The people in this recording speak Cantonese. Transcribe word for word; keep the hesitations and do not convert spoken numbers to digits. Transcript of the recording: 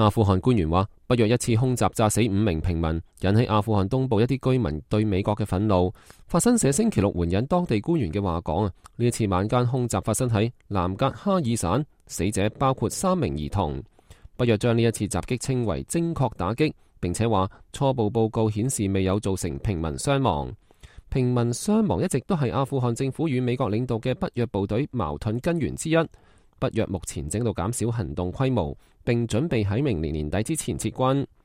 阿富汗官員話，北約一次空襲炸死五名平民，引起阿富汗東部一啲居民對美國嘅憤怒。法新社星期六援引當地官員嘅話講啊，呢一次晚間空襲發生喺南格哈爾省，死者包括三名兒童。北約將呢一次襲擊稱為精確打擊，並且話初步報告顯示未有造成平民傷亡。平民傷亡一直都係阿富汗政府與美國領導嘅北約部隊矛盾根源之一。北約目前正度減少行動規模，並準備喺明年年底之前撤軍。